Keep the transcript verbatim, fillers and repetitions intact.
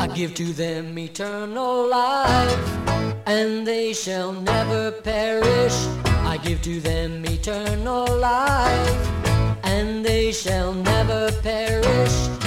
I give to them eternal life, and they shall never perish. I give to them eternal life, and they shall never perish.